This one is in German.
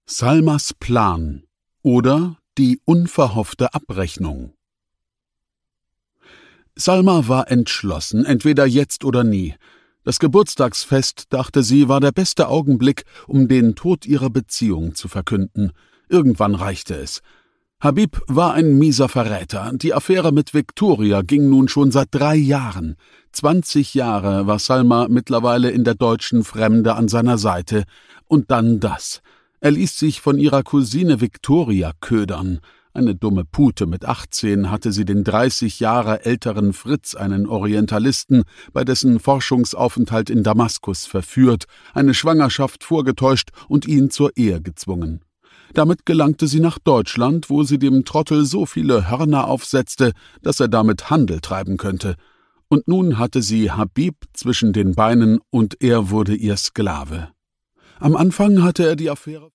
Salmas Plan oder die unverhoffte Abrechnung. Salma war entschlossen, entweder jetzt oder nie. Das Geburtstagsfest, dachte sie, war der beste Augenblick, um den Tod ihrer Beziehung zu verkünden. Irgendwann reichte es. Habib war ein mieser Verräter. Die Affäre mit Viktoria ging nun schon seit 3 Jahren. 20 Jahre war Salma mittlerweile in der deutschen Fremde an seiner Seite. Und dann das. Er ließ sich von ihrer Cousine Viktoria ködern. Eine dumme Pute mit 18 hatte sie den 30 Jahre älteren Fritz, einen Orientalisten, bei dessen Forschungsaufenthalt in Damaskus verführt, eine Schwangerschaft vorgetäuscht und ihn zur Ehe gezwungen. Damit gelangte sie nach Deutschland, wo sie dem Trottel so viele Hörner aufsetzte, dass er damit Handel treiben könnte. Und nun hatte sie Habib zwischen den Beinen und er wurde ihr Sklave. Am Anfang hatte er die Affäre